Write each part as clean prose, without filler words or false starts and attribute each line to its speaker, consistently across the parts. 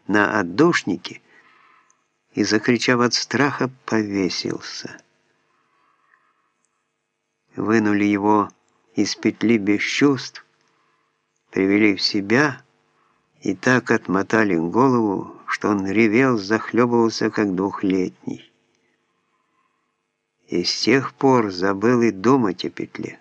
Speaker 1: на отдушнике и, закричав от страха, повесился. Вынули его из петли без чувств, привели в себя и так отмотали голову, что он ревел, захлебывался, как двухлетний. И с тех пор забыл и думать о петле.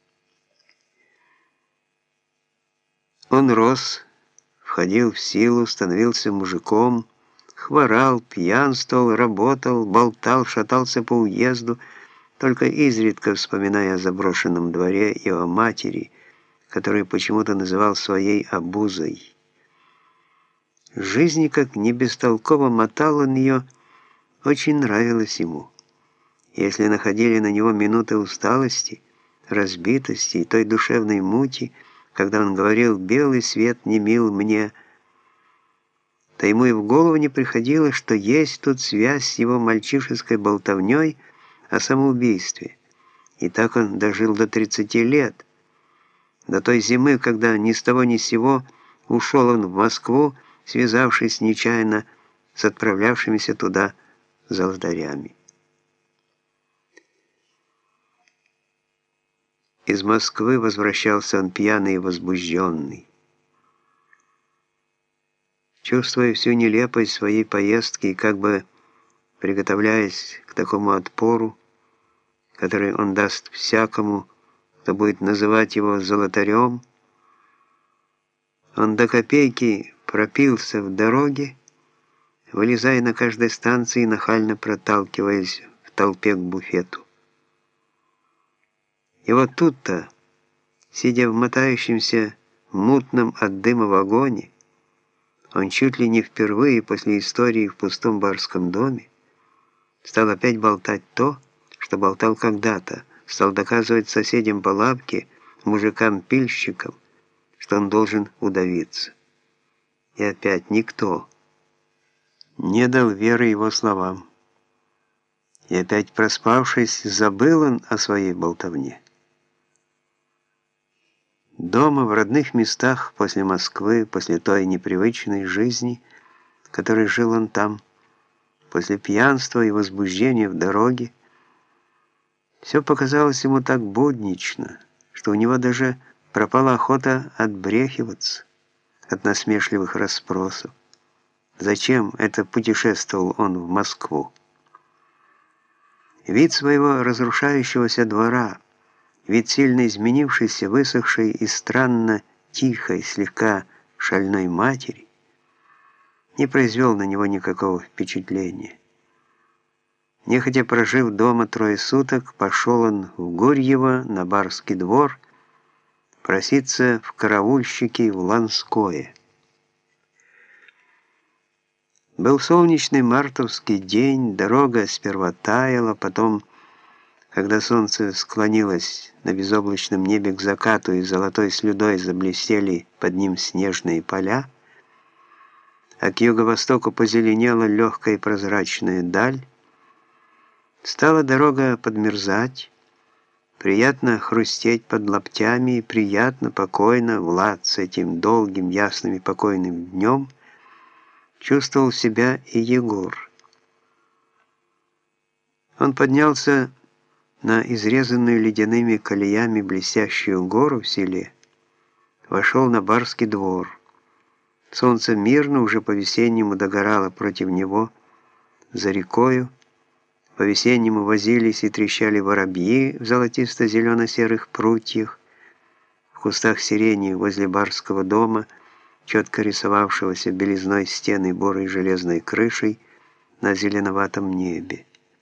Speaker 1: Он рос, входил в силу, становился мужиком, хворал, пьянствовал, работал, болтал, шатался по уезду, только изредка вспоминая о заброшенном дворе и о матери, которую почему-то называл своей обузой. Жизнь, как не бестолково мотал он ее, очень нравилась ему. Если находили на него минуты усталости, разбитости и той душевной мути, когда он говорил «белый свет не мил мне», то ему и в голову не приходило, что есть тут связь с его мальчишеской болтовней о самоубийстве. И так он дожил до 30 лет, до той зимы, когда ни с того ни с сего ушел он в Москву, связавшись нечаянно с отправлявшимися туда золотарями. Из Москвы возвращался он пьяный и возбужденный. Чувствуя всю нелепость своей поездки и как бы приготовляясь к такому отпору, который он даст всякому, кто будет называть его золотарем, он до копейки пропился в дороге, вылезая на каждой станции и нахально проталкиваясь в толпе к буфету. И вот тут-то, сидя в мотающемся мутном от дыма вагоне, он чуть ли не впервые после истории в пустом барском доме стал опять болтать то, что болтал когда-то, стал доказывать соседям по лавке, мужикам-пильщикам, что он должен удавиться. И опять никто не дал веры его словам. И опять проспавшись, забыл он о своей болтовне. Дома, в родных местах, после Москвы, после той непривычной жизни, которой жил он там, после пьянства и возбуждения в дороге, все показалось ему так буднично, что у него даже пропала охота отбрехиваться от насмешливых расспросов. Зачем это путешествовал он в Москву? Вид своего разрушающегося двора, вид сильно изменившейся, высохшей и странно тихой, слегка шальной матери не произвел на него никакого впечатления. Нехотя прожив дома 3 суток, пошел он в Гурьево на барский двор проситься в караульщики в Ланское. Был солнечный мартовский день, дорога сперва таяла, потом, когда солнце склонилось на безоблачном небе к закату и золотой слюдой заблестели под ним снежные поля, а к юго-востоку позеленела легкая и прозрачная даль, стала дорога подмерзать, приятно хрустеть под лаптями и приятно, покойно, Влад с этим долгим, ясным и покойным днем чувствовал себя и Егор. Он поднялся на изрезанную ледяными колеями блестящую гору в селе, вошел на барский двор. Солнце мирно уже по-весеннему догорало против него за рекою, по-весеннему возились и трещали воробьи в золотисто-зелено-серых прутьях, в кустах сирени возле барского дома, четко рисовавшегося белизной стены бурой железной крышей на зеленоватом небе.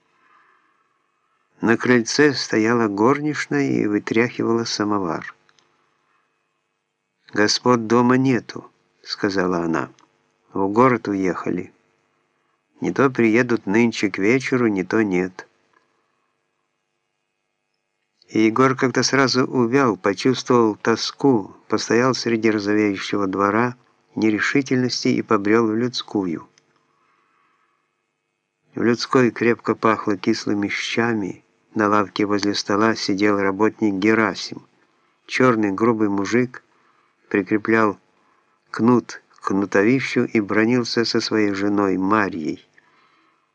Speaker 1: На крыльце стояла горничная и вытряхивала самовар. «Господ дома нету», — сказала она. «В город уехали. Не то приедут нынче к вечеру, не то нет». И Егор как-то сразу увял, почувствовал тоску, постоял среди розовеющего двора, нерешительности и побрел в людскую. В людской крепко пахло кислыми щами. На лавке возле стола сидел работник Герасим. Черный грубый мужик прикреплял кнут к кнутовищу и бранился со своей женой Марьей.